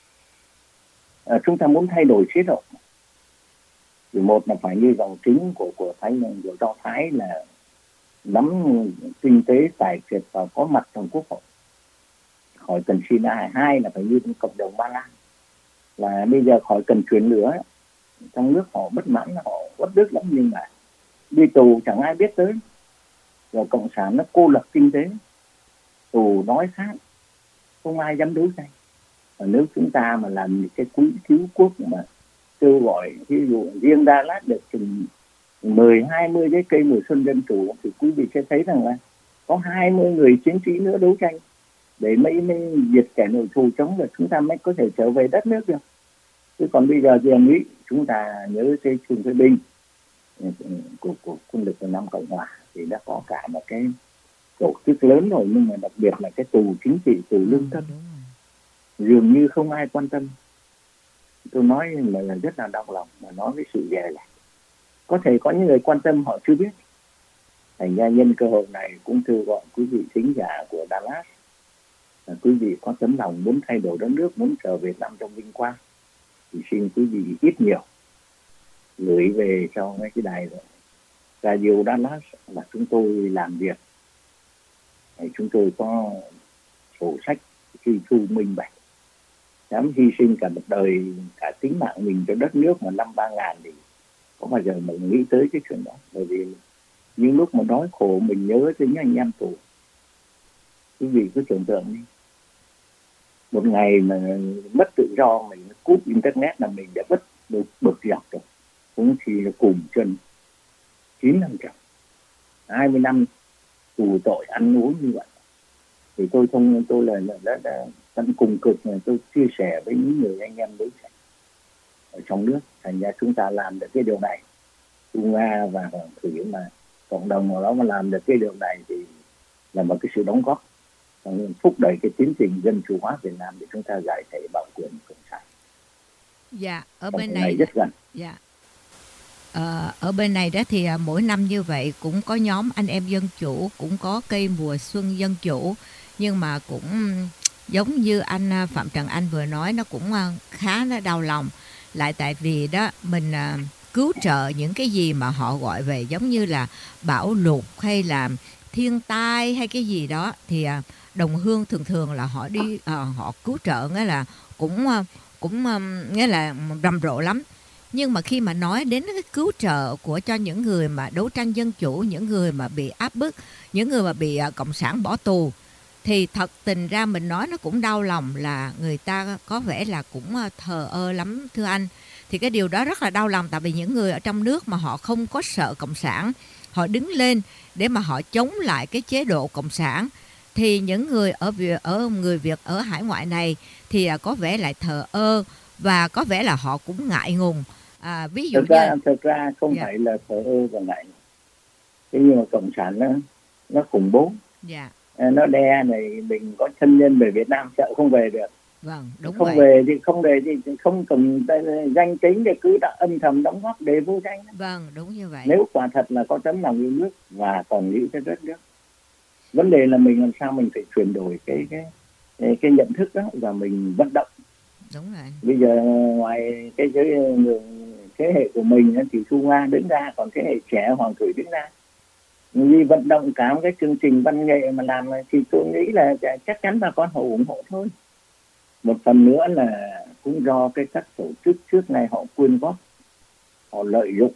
chúng ta muốn thay đổi chế độ thì một là phải như dòng chính của Do Thái là nắm kinh tế tài phiệt và có mặt trong quốc hội, khỏi cần xin ai. Hai là phải như cộng đồng Ba Lan, là bây giờ khỏi cần chuyển lửa. Trong nước họ bất mãn, họ uất ức lắm, nhưng mà đi tù chẳng ai biết tới. Rồi cộng sản nó cô lập kinh tế, tù đói khát, không ai dám đấu tranh. Và nếu chúng ta mà làm những cái quỹ cứu quốc mà kêu gọi, ví dụ riêng Đà Lạt được chừng 10-20 cái cây mùa xuân dân chủ, thì quý vị sẽ thấy rằng là có 20 người chiến sĩ nữa đấu tranh để mới diệt kẻ nội thù chống, là chúng ta mới có thể trở về đất nước được. Chứ còn bây giờ thì nghĩ chúng ta nhớ tới Trương Thế Bình của quân lực Việt Nam Cộng Hòa thì đã có cả một cái tổ chức lớn rồi, nhưng mà đặc biệt là cái tù chính trị, tù lương tâm dường như không ai quan tâm. Tôi nói là rất là đau lòng, mà nói với sự dè dặt. Có thể có những người quan tâm họ chưa biết. Thành ra nhân cơ hội này cũng kêu gọi quý vị thính giả của Dallas, là quý vị có tấm lòng muốn thay đổi đất nước, muốn trở Việt Nam trong vinh quang, thì xin quý vị ít nhiều gửi về cho cái đài Radio Dallas là chúng tôi làm việc. Chúng tôi có sổ sách truy thu minh bạch, dám hy sinh cả một đời, cả tính mạng mình cho đất nước mà 5-3 ngàn thì có bao giờ mình nghĩ tới cái chuyện đó. Bởi vì những lúc mà đói khổ mình nhớ tới những anh em tù. Quý vị cứ tưởng tượng đi, một ngày mà mất tự do, mình cúp internet là mình đã mất bực dọc rồi, cũng chỉ là cùng chân 9 năm trời, 20 năm tù tội ăn uống như vậy. Thì tôi là đã tận cùng cực này, tôi chia sẻ với những người anh em đối tranh ở trong nước. Thành ra chúng ta làm được cái điều này, Thu Nga và Hoàng Thủy mà cộng đồng nào đó mà làm được cái điều này thì là một cái sự đóng góp thúc đẩy cái tiến trình dân chủ hóa Việt Nam để chúng ta giải thể bạo quyền cộng sản. Dạ, ở Trong bên này rất gần. dạ. Ở bên này đó thì mỗi năm như vậy cũng có nhóm anh em dân chủ, cũng có cây mùa xuân dân chủ, nhưng mà cũng giống như anh Phạm Trần Anh vừa nói, nó cũng khá nó đau lòng. Lại tại vì đó mình cứu trợ những cái gì mà họ gọi về giống như là bão lụt hay là thiên tai hay cái gì đó, thì đồng hương thường thường là họ đi họ cứu trợ, nghĩa là cũng nghĩa là rầm rộ lắm. Nhưng mà khi mà nói đến cái cứu trợ cho những người mà đấu tranh dân chủ, những người mà bị áp bức, những người mà bị cộng sản bỏ tù, thì thật tình ra mình nói nó cũng đau lòng là người ta có vẻ là cũng thờ ơ lắm thưa anh. Thì cái điều đó rất là đau lòng, tại vì những người ở trong nước mà họ không có sợ cộng sản, họ đứng lên để mà họ chống lại cái chế độ cộng sản, thì những người người Việt ở hải ngoại này thì có vẻ lại thờ ơ và có vẻ là họ cũng ngại ngùng. Ví dụ thực ra không phải là thờ ơ và ngại ngùng. Thế nhưng mà cộng sản nó khủng bố. Nó đe này, mình có thân nhân về Việt Nam sợ không về được. Vâng, đúng không vậy. Về thì không cần danh tính để cứ đã âm thầm đóng góp để vô danh. Vâng, đúng như vậy. Nếu quả thật là có tấm lòng yêu nước và còn nghĩ tới đất nước, vấn đề là mình làm sao mình phải chuyển đổi cái nhận thức đó và mình vận động. Đúng rồi. Bây giờ ngoài cái thế hệ của mình thì Thu Nga đứng ra, còn thế hệ trẻ Hoàng Thủy đứng ra vì vận động cả một cái chương trình văn nghệ mà làm, thì tôi nghĩ là chắc chắn bà con họ ủng hộ thôi. Một phần nữa là cũng do các tổ chức trước này họ quyên góp, họ lợi dụng,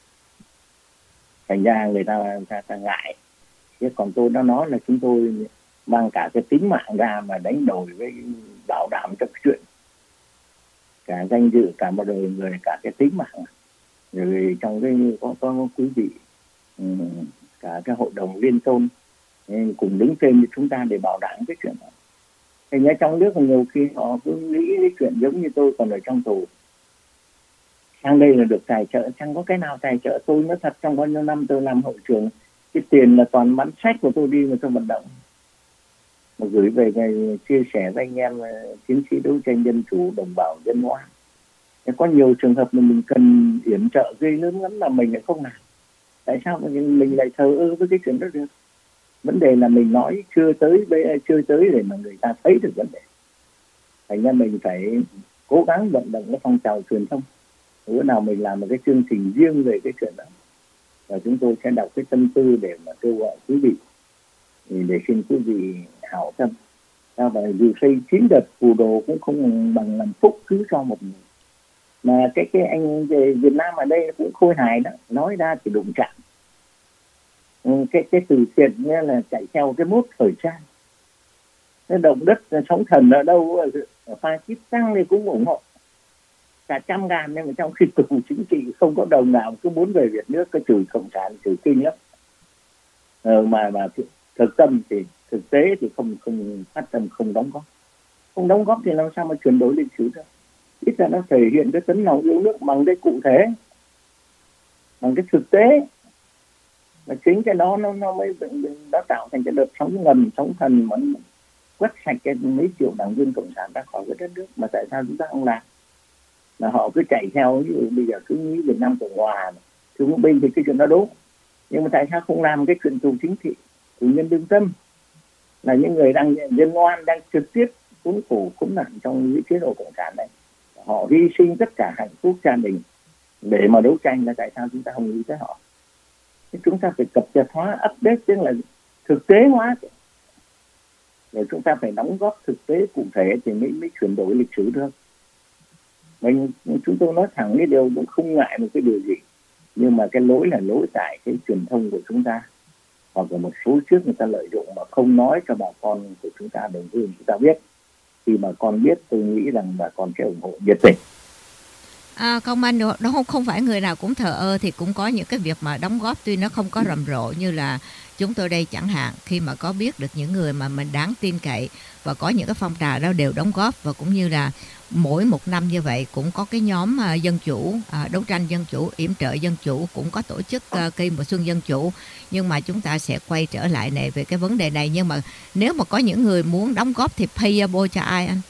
thành ra người ta ngại. Chứ còn tôi đã nói là chúng tôi mang cả cái tính mạng ra mà đánh đổi với bảo đảm cho cái chuyện cả danh dự, cả một đời người, cả cái tính mạng. Rồi trong cái có quý vị, cả cái hội đồng liên tôn cùng đứng trên với chúng ta để bảo đảm cái chuyện đó. Thì ở trong nước nhiều khi họ cứ nghĩ cái chuyện giống như tôi còn ở trong tù, sang đây là được tài trợ, chẳng có cái nào tài trợ tôi. Nói thật, trong bao nhiêu năm tôi làm hội trưởng, cái tiền là toàn bán sách của tôi đi mà tôi vận động, mà gửi về chia sẻ với anh em chiến sĩ đấu tranh dân chủ, đồng bào dân hóa. Có nhiều trường hợp mà mình cần yểm trợ ghê lớn lắm mà mình lại không làm. Tại sao mình lại thờ ơ với cái chuyện đó được? Vấn đề là mình nói chưa tới để mà người ta thấy được vấn đề. Thành ra mình phải cố gắng vận động cái phong trào truyền thông. Bữa nào mình làm một cái chương trình riêng về cái chuyện đó, và chúng tôi sẽ đọc cái tâm tư để mà kêu gọi quý vị, để xin quý vị hảo tâm. Và dù xây 9 đợt phù đồ cũng không bằng làm phúc cứ cho một người. Mà cái anh về Việt Nam ở đây cũng khôi hài đó, nói ra thì đụng chạm. Cái từ thiện nghĩa là chạy theo cái mốt thời trang. Cái động đất sóng thần ở đâu, pha chip tăng thì cũng ủng hộ cả 100.000, nhưng mà trong khi tù chính trị không có đồng nào cứ muốn về Việt nước, cái chửi cộng sản, chửi kinh lắm. Mà thực tế thì không phát tâm, không đóng góp thì làm sao mà chuyển đổi lịch sử được. Ít ra nó thể hiện cái tấm lòng yêu nước bằng cái cụ thể, bằng cái thực tế. Và chính cái đó nó mới đã tạo thành cái đợt sóng ngầm, sóng thần mà quét sạch cái mấy triệu đảng viên cộng sản ra khỏi cái đất nước. Mà tại sao chúng ta không làm? Là họ cứ chạy theo, ví dụ bây giờ cứ nghĩ Việt Nam Cộng Hòa, thương binh thì cái chuyện đó đúng. Nhưng mà tại sao không làm cái chuyện tù chính trị, tù nhân lương tâm, là những người đang dân oan, đang trực tiếp khốn khổ khốn nạn trong những chế độ cộng sản này. Họ hy sinh tất cả hạnh phúc gia đình để mà đấu tranh, là tại sao chúng ta không nghĩ tới họ? Chúng ta phải cập nhật hóa, update, tức là thực tế hóa. rồi chúng ta phải đóng góp thực tế cụ thể thì mới chuyển đổi lịch sử được. Chúng tôi nói thẳng cái điều cũng không ngại một cái điều gì, nhưng mà cái lỗi là lỗi tại cái truyền thông của chúng ta, hoặc là một số trước người ta lợi dụng mà không nói cho bà con của chúng ta, đồng hương chúng ta biết. Khi bà con biết, tôi nghĩ rằng bà con sẽ ủng hộ nhiệt tình. Không anh, đó không phải người nào cũng thờ ơ, thì cũng có những cái việc mà đóng góp tuy nó không có rầm rộ như là chúng tôi đây chẳng hạn. Khi mà có biết được những người mà mình đáng tin cậy và có những cái phong trào đó đều đóng góp, và cũng như là mỗi một năm như vậy cũng có cái nhóm dân chủ, đấu tranh dân chủ, yểm trợ dân chủ, cũng có tổ chức cây mùa xuân dân chủ. Nhưng mà chúng ta sẽ quay trở lại này về cái vấn đề này. Nhưng mà nếu mà có những người muốn đóng góp thì payable cho ai anh?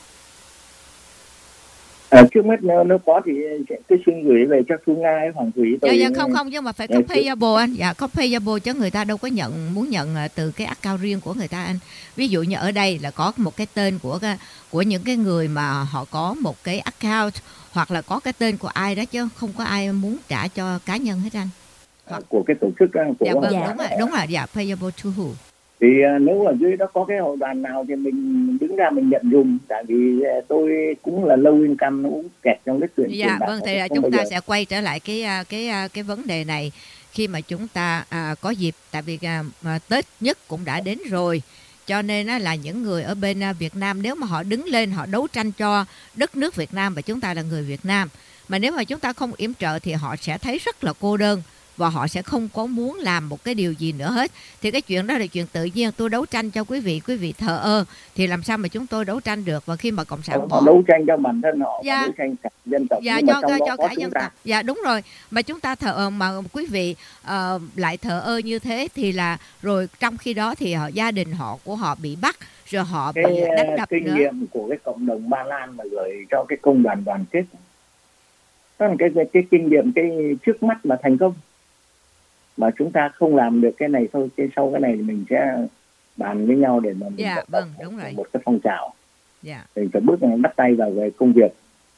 Trước mắt nếu có thì tôi xin gửi về cho Thu Nga hay Hoàng Thủy. Không, nhưng mà phải có payable anh. Dạ, có payable chứ người ta đâu có muốn nhận từ cái account riêng của người ta anh. Ví dụ như ở đây là có một cái tên của những cái người mà họ có một cái account, hoặc là có cái tên của ai đó, chứ không có ai muốn trả cho cá nhân hết anh. Của cái tổ chức của dạ, vâng, đúng rồi, dạ, payable to who. Thì nếu ở dưới đó có cái hội đoàn nào thì mình đứng ra mình nhận dùm. Tại vì tôi cũng là low income, nó cũng kẹt trong cái chuyện. Dạ, vâng, thì chúng ta sẽ quay trở lại cái vấn đề này khi mà chúng ta có dịp. Tại vì Tết nhất cũng đã đến rồi, cho nên là những người ở bên Việt Nam, nếu mà họ đứng lên họ đấu tranh cho đất nước Việt Nam và chúng ta là người Việt Nam, mà nếu mà chúng ta không yểm trợ thì họ sẽ thấy rất là cô đơn, và họ sẽ không có muốn làm một cái điều gì nữa hết. Thì cái chuyện đó là chuyện tự nhiên. Tôi đấu tranh cho quý vị thờ ơ thì làm sao mà chúng tôi đấu tranh được? Và khi mà cộng sản họ đấu tranh cho bản thân họ, dạ, đấu tranh cả dân tộc, dạ, cho cả dân tộc. Dạ, đúng rồi. Mà chúng ta thờ ơ, mà quý vị lại thờ ơ như thế thì là rồi trong khi đó thì gia đình của họ bị bắt, rồi họ bị đánh đập kinh nữa. Kinh nghiệm của cái cộng đồng Ba Lan mà gửi cho cái công đoàn đoàn kết, đó là cái kinh nghiệm, cái trước mắt là thành công. Mà chúng ta không làm được cái này thôi, cái sau cái này thì mình sẽ bàn với nhau để mà mình đúng rồi, một cái phong trào. Dạ. Mình phải bước bắt tay vào về công việc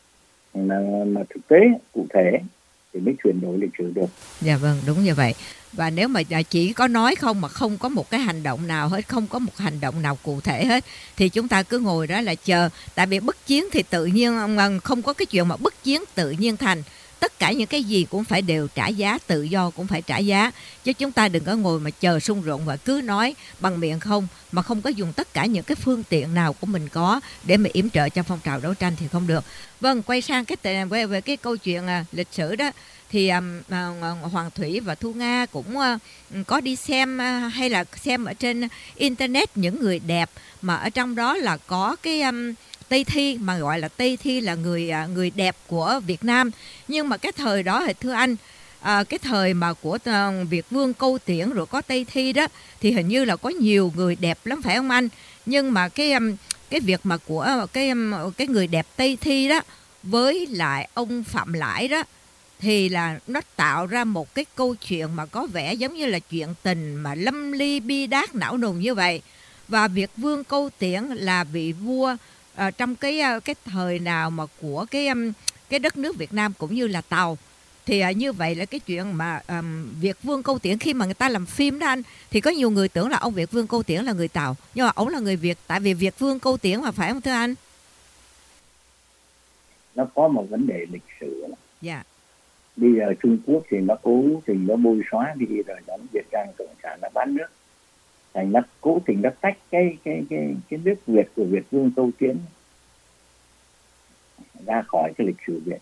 mà thực tế cụ thể thì mới chuyển đổi lịch sử được. Dạ vâng, đúng như vậy. Và nếu mà chỉ có nói không mà không có một cái hành động nào hết, không có một hành động nào cụ thể hết, thì chúng ta cứ ngồi đó là chờ. Tại vì bất chiến thì tự nhiên, không có cái chuyện mà bất chiến tự nhiên thành. Tất cả những cái gì cũng phải đều trả giá, tự do cũng phải trả giá. Chứ chúng ta đừng có ngồi mà chờ sung rụng và cứ nói bằng miệng không, mà không có dùng tất cả những cái phương tiện nào của mình có để mà yểm trợ cho phong trào đấu tranh thì không được. Vâng, quay sang về cái câu chuyện lịch sử đó, thì Hoàng Thủy và Thu Nga cũng có đi xem hay là xem ở trên internet những người đẹp, mà ở trong đó là có cái Tây Thi, mà gọi là Tây Thi là người đẹp của Việt Nam. Nhưng mà cái thời đó thì thưa anh, cái thời mà của Việt Vương Câu Tiễn rồi có Tây Thi đó, thì hình như là có nhiều người đẹp lắm phải không anh? Nhưng mà cái việc mà của cái người đẹp Tây Thi đó với lại ông Phạm Lãi đó, thì là nó tạo ra một cái câu chuyện mà có vẻ giống như là chuyện tình mà lâm ly bi đát não nùng như vậy. Và Việt Vương Câu Tiễn là vị vua trong cái thời nào mà của cái đất nước Việt Nam cũng như là Tàu. Thì như vậy là cái chuyện mà Việt Vương Câu Tiễn, khi mà người ta làm phim đó anh, thì có nhiều người tưởng là ông Việt Vương Câu Tiễn là người Tàu, nhưng mà ông là người Việt. Tại vì Việt Vương Câu Tiễn mà, phải không thưa anh? Nó có một vấn đề lịch sử. Dạ. Bây giờ Trung Quốc thì nó cố tình nó bôi xóa đi, rồi đóng Việt Nam Cộng sản nó bán nước, thành nó cố tình nó tách cái nước Việt của Việt Vương Câu Tiễn ra khỏi cái lịch sử Việt.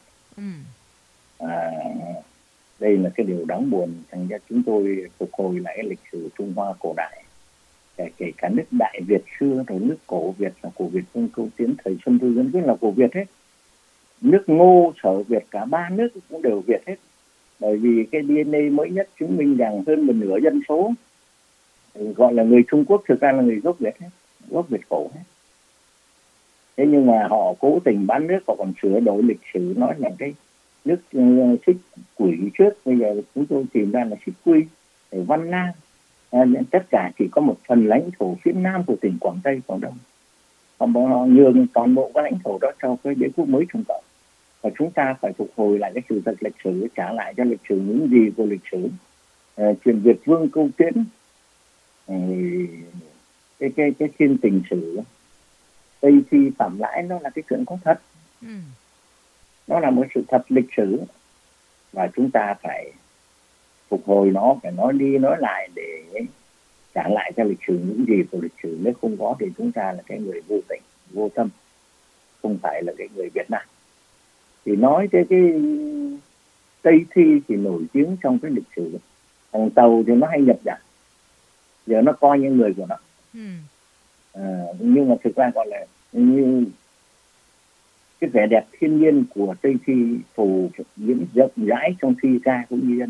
Đây là cái điều đáng buồn. Thành ra chúng tôi phục hồi lại lịch sử Trung Hoa cổ đại, kể cả nước Đại Việt xưa, rồi nước cổ Việt là của Việt Vương Câu Tiễn, thời Xuân Thu Dân Quốc là của Việt hết, nước Ngô, Sở Việt, cả ba nước cũng đều Việt hết. Bởi vì cái DNA mới nhất chứng minh rằng hơn một nửa dân số gọi là người Trung Quốc thực ra là người gốc Việt hết, gốc Việt cổ hết. Thế nhưng mà họ cố tình bán nước, họ còn sửa đổi lịch sử, nói là cái nước Xích Quỷ trước, bây giờ chúng tôi tìm ra là Xích Quy, ở Văn Lang, tất cả chỉ có một phần lãnh thổ phía nam của tỉnh Quảng Tây, Quảng Đông. Họ nhường toàn bộ cái lãnh thổ đó cho cái đế quốc mới Trung Cộng. Và chúng ta phải phục hồi lại cái sự thật lịch sử, trả lại cho lịch sử những gì của lịch sử. Chuyện Việt Vương Câu Tiễn cái phim tình sử Tây Thi Phạm Lãi, nó là cái chuyện có thật, nó là một sự thật lịch sử, và chúng ta phải phục hồi nó, phải nói đi nói lại để trả lại cho lịch sử những gì của lịch sử. Nếu không có thì chúng ta là cái người vô tình vô tâm, không phải là cái người Việt Nam. Thì nói tới cái Tây Thi thì nổi tiếng trong cái lịch sử. Thằng Tàu thì nó hay nhập dạng, giờ nó coi như người của nó. Nhưng mà thực ra gọi là như cái vẻ đẹp thiên nhiên của Tây Thi phù nhiễm rộng rãi trong thi ca cũng như dân.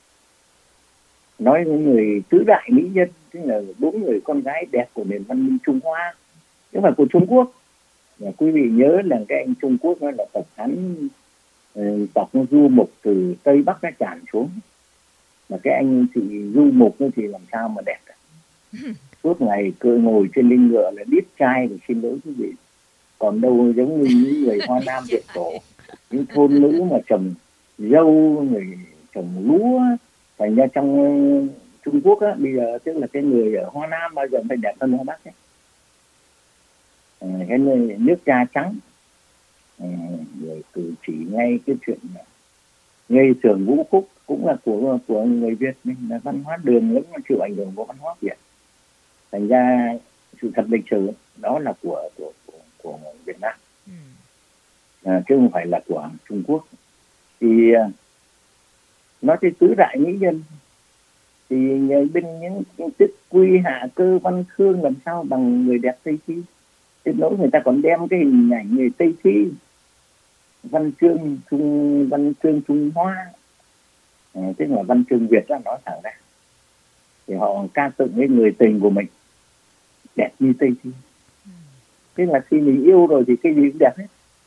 Nói những người tứ đại mỹ nhân, tức là 4 người con gái đẹp của nền văn minh Trung Hoa, chứ không phải của Trung Quốc. Và quý vị nhớ là cái anh Trung Quốc nó là tộc Hán, tộc Du Mục từ Tây Bắc nó tràn xuống, mà cái anh chị Du Mục thì làm sao mà đẹp cả. Suốt ngày cứ ngồi trên lưng ngựa là điếc trai, thì xin lỗi quý vị. Còn đâu giống như những người Hoa Nam Việt Cổ, những thôn nữ mà trồng dâu, người trồng lúa. Thành ra trong Trung Quốc á, bây giờ tức là cái người ở Hoa Nam bao giờ phải đẹp hơn Hoa Bắc ấy. Cái nước da trắng, rồi cử chỉ ngay cái chuyện ngây thường vũ khúc cũng là của người Việt, nên là văn hóa Đường lẫn chịu ảnh hưởng của văn hóa Việt. Thành ra sự thật lịch sử đó là của Việt Nam, chứ không phải là của Trung Quốc. Thì nói tới tứ đại mỹ nhân thì bên những Tích Quy, Hạ Cơ, Văn Khương làm sao bằng người đẹp Tây Thi. Đến nỗi người ta còn đem cái hình ảnh người Tây Thi, Văn Chương Trung Hoa, tức là Văn Chương Việt ra nói thẳng ra, thì họ ca tụng cái người tình của mình đẹp như Tây Thi. Thế là khi mình yêu rồi thì cái gì cũng đẹp hết.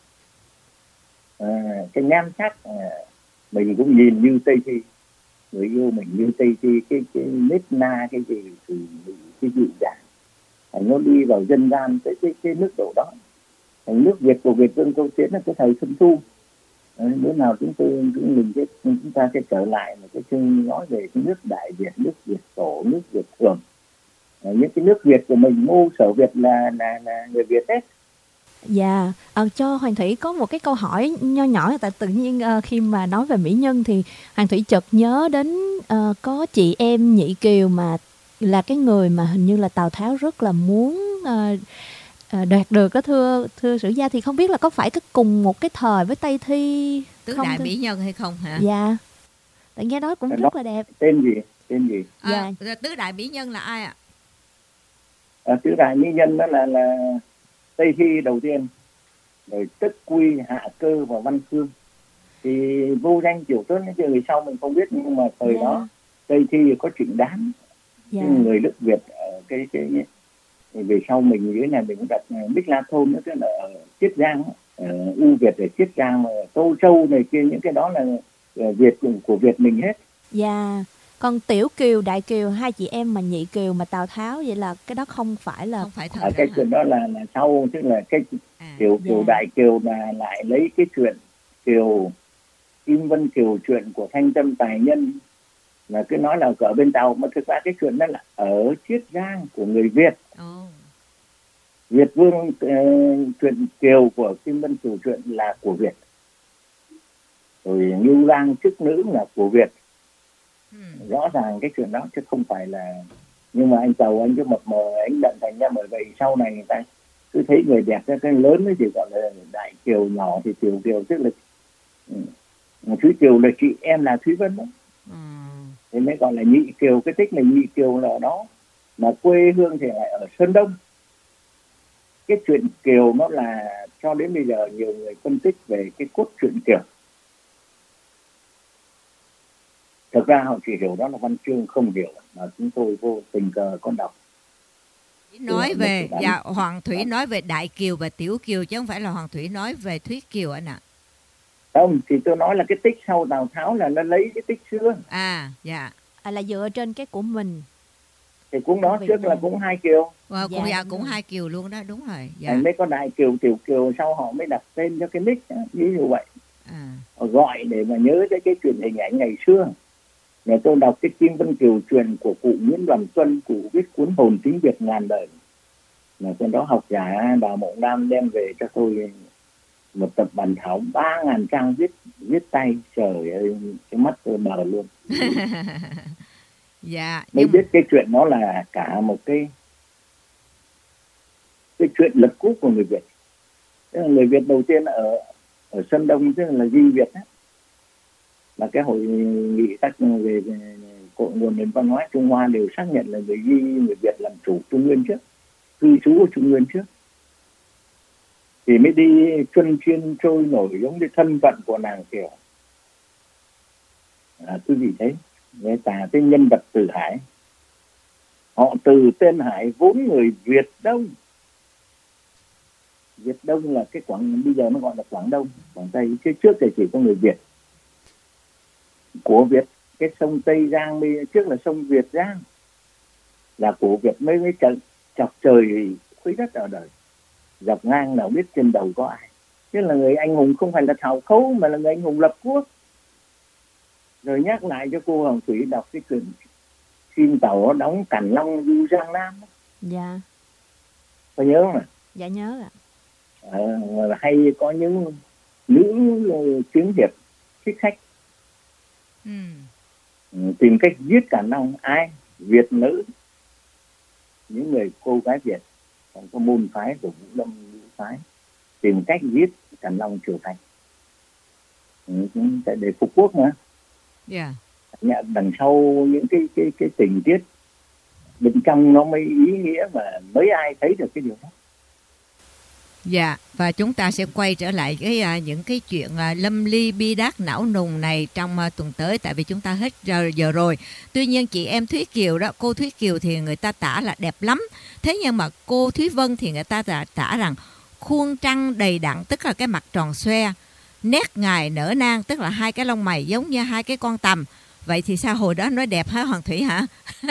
Cái nhan sắc mình cũng nhìn như Tây Thi, người yêu mình như Tây Thi, cái nết na cái gì thì cái dịu dàng, nó đi vào dân gian tới cái nước độ đó. Thành nước Việt của Việt Vương Câu Tiến là cái thời Xuân Thu. Bữa nào chúng ta sẽ trở lại một cái chương nói về cái nước Đại Việt, nước Việt Tổ, nước Việt Thường. Những cái nước Việt của mình, Ngô Sở Việt là người Việt hết. Dạ, cho Hoàng Thủy có một cái câu hỏi nho nhỏ, tại tự nhiên khi mà nói về mỹ nhân thì Hoàng Thủy chợt nhớ đến có chị em Nhị Kiều mà là cái người mà hình như là Tào Tháo rất là muốn đoạt được đó, thưa sử gia, thì không biết là có phải cùng một cái thời với Tây Thi tứ không đại thưa? mỹ nhân hay không hả? Dạ, tại nghe nói cũng rất là đẹp. Tên gì? Dạ. Tứ đại mỹ nhân là ai ạ? Tứ đại mỹ nhân đó là Tây Thi đầu tiên, rồi Tích Quy, Hạ Cơ và Văn Khương. Thì vô danh tiểu tốt những người sau mình không biết, nhưng mà thời đó Tây Thi có Trịnh Đán, người nước Việt ở cái về sau mình dưới này mình cũng đặt Bích La Thôn nữa, tức là ở Chiết Giang, U Việt ở Chiết Giang, Tô Châu này kia, những cái đó là Việt của Việt mình hết. Dạ. Còn Tiểu Kiều, Đại Kiều, hai chị em mà Nhị Kiều mà Tào Tháo, vậy là cái đó không phải thời cái chuyện đó là sau, tức là cái Kiều Đại Kiều là lại lấy cái chuyện Kiều Kim Vân Kiều, chuyện của Thanh Tâm Tài Nhân là cứ nói là ở bên Tàu, mà thực ra cái chuyện đó là ở Chiết Giang của người Việt. Việt Vương, chuyện Kiều của Kim Vân Kiều chuyện là của Việt, rồi Ngưu Lang chức nữ là của Việt. Rõ ràng cái chuyện đó chứ không phải là, nhưng mà anh Tàu anh cứ mập mờ anh đận, thành ra bởi vậy sau này người ta cứ thấy người đẹp cái lớn ấy thì gọi là Đại Kiều, nhỏ thì Tiểu Kiều, tức là Thúy Kiều là chị em là Thúy Vân đó. Thế mới gọi là Nhị Kiều, cái tích là Nhị Kiều là ở đó, mà quê hương thì lại ở Sơn Đông. Cái chuyện Kiều nó là cho đến bây giờ nhiều người phân tích về cái cốt truyện Kiều. Thực ra họ chỉ hiểu đó là văn chương, không hiểu mà chúng tôi vô tình cờ con đọc. Nói về Hoàng Thủy nói về Đại Kiều và Tiểu Kiều, chứ không phải là Hoàng Thủy nói về Thúy Kiều anh ạ. Không, thì tôi nói là cái tích sau Tào Tháo là nó lấy cái tích xưa. Là dựa trên cái của mình. Thì cũng đó trước là cũng hai Kiều. Cũng hai Kiều luôn đó, đúng rồi. Mới có Đại Kiều, Tiểu Kiều, sau họ mới đặt tên cho cái nick đó, ví dụ vậy. Họ gọi để mà nhớ tới cái chuyện hình ảnh ngày xưa. Nhà tôi đọc cái Kim Vân Kiều truyền của cụ Nguyễn Đoàn Xuân, cụ viết cuốn Hồn Tiếng Việt ngàn đời. Mà trên đó học giả Đào Mộng Lam đem về cho tôi một tập bản thảo 3.000 trang viết tay, trời ơi, cái mắt tôi mờ luôn. Dạ. Mới biết cái chuyện đó là cả một cái chuyện lật cúp của người Việt. Tức là người Việt đầu tiên ở Sơn Đông, tức là Di Việt ấy, là cái hội nghị các về cội nguồn nền văn hóa Trung Hoa đều xác nhận là người Việt làm chủ Trung Nguyên trước, cư trú ở Trung Nguyên trước, thì mới đi chuân chuyên trôi nổi giống như thân phận của nàng Kiều. Quý vị thấy người ta cái nhân vật Từ Hải, họ từ tên Hải vốn người Việt Đông. Việt Đông là cái bây giờ nó gọi là Quảng Đông, Quảng Tây, chứ trước thì chỉ có người Việt của Việt. Cái sông Tây Giang trước là sông Việt Giang, là của Việt mới chọc trời khuấy đất ở đời, dọc ngang nào biết trên đầu có ai. Chứ là người anh hùng không phải là Thảo Khấu, mà là người anh hùng lập quốc. Rồi nhắc lại cho cô Hồng Thủy đọc cái quyển phim tàu nó đóng Càn Long Du Giang Nam. Dạ. Có nhớ không ạ? Dạ nhớ ạ. Hay có những nữ chiến hiệp thích khách tìm cách giết Càn Long. Ai? Việt nữ, những người cô gái Việt, còn có môn phái của Vũ Lâm Vũ phái tìm cách giết Càn Long Triều Thành để phục quốc mà. Đằng sau những cái tình tiết bên trong nó mới ý nghĩa, mà mấy ai thấy được cái điều đó. Dạ, và chúng ta sẽ quay trở lại những cái chuyện lâm ly bi đát não nùng này trong tuần tới, tại vì chúng ta hết giờ rồi. Tuy nhiên chị em Thúy Kiều đó, cô Thúy Kiều thì người ta tả là đẹp lắm. Thế nhưng mà cô Thúy Vân thì người ta tả rằng khuôn trăng đầy đặn, tức là cái mặt tròn xoe, nét ngài nở nang, tức là hai cái lông mày giống như hai cái con tằm. Vậy thì sao hồi đó nói đẹp hả Hoàng Thủy hả?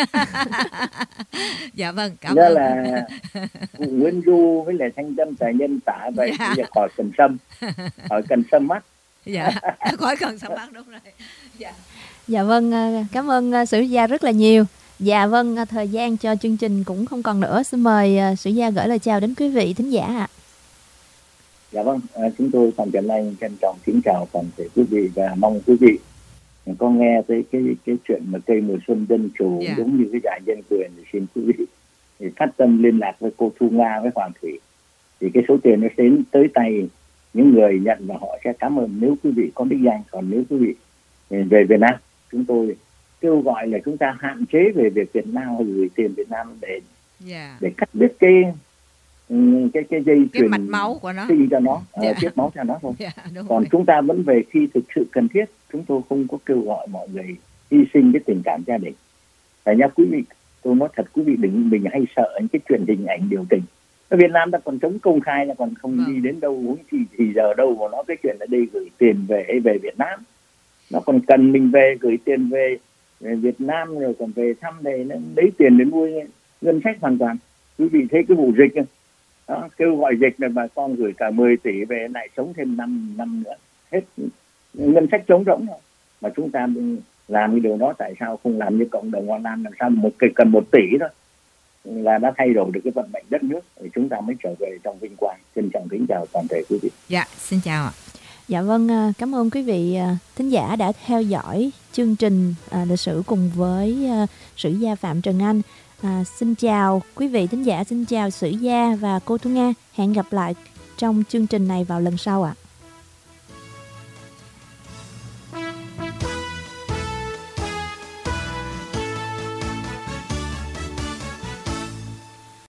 Dạ vâng, cảm ơn. Là Nguyễn Du với lại Thanh Tâm tài nhân tả vậy. Dạ. Bây giờ khỏi cần sâm, khỏi cần sâm mắt. Dạ, khỏi cần sâm mắt, đúng rồi. Dạ. Dạ vâng, cảm ơn Sử Gia rất là nhiều. Dạ vâng, thời gian cho chương trình cũng không còn nữa. Xin mời Sử Gia gửi lời chào đến quý vị thính giả ạ. Dạ vâng, chúng tôi Phạm Trần Anh trân trọng kính chào toàn thể quý vị và mong quý vị có nghe tới cái chuyện mà cây mùa xuân dân chủ giống như cái giải nhân quyền, thì xin quý vị thì phát tâm liên lạc với cô Thu Nga với Hoàng Thủy, thì cái số tiền nó đến tới tay những người nhận và họ sẽ cảm ơn nếu quý vị có đích danh. Còn nếu quý vị về Việt Nam, chúng tôi kêu gọi là chúng ta hạn chế về việc Việt Nam gửi tiền Việt Nam để cắt đứt cái dây chuyền mạch máu của nó, cho nó tiếp máu cho nó thôi. Còn chúng ta vẫn về khi thực sự cần thiết. Chúng tôi không có kêu gọi mọi người hy sinh cái tình cảm gia đình. Tại nha quý vị, tôi nói thật quý vị đừng, mình hay sợ những cái chuyện hình ảnh biểu tình. Ở Việt Nam ta còn chống công khai là còn không đi đến đâu, huống chi thì giờ đâu mà nó cái chuyện là đi gửi tiền về hay về Việt Nam. Nó còn cần mình về gửi tiền về Việt Nam rồi còn về thăm này, nó lấy tiền để nuôi ngân sách hoàn toàn. Quý vị thấy cái vụ dịch đó, kêu gọi dịch này bà con gửi cả 10 tỷ về lại sống thêm 5 năm nữa, hết ngân sách trống rỗng rồi. Mà chúng ta làm cái điều đó, tại sao không làm như cộng đồng Hoa Lan, làm sao cần 1 tỷ thôi là đã thay đổi được cái vận mệnh đất nước, thì chúng ta mới trở về trong vinh quang. Trân trọng kính chào toàn thể quý vị. Dạ, xin chào ạ. Dạ vâng, cảm ơn quý vị thính giả đã theo dõi chương trình lịch sử cùng với Sử gia Phạm Trần Anh. Xin chào quý vị thính giả, xin chào Sử gia và cô Thu Nga. Hẹn gặp lại trong chương trình này vào lần sau ạ.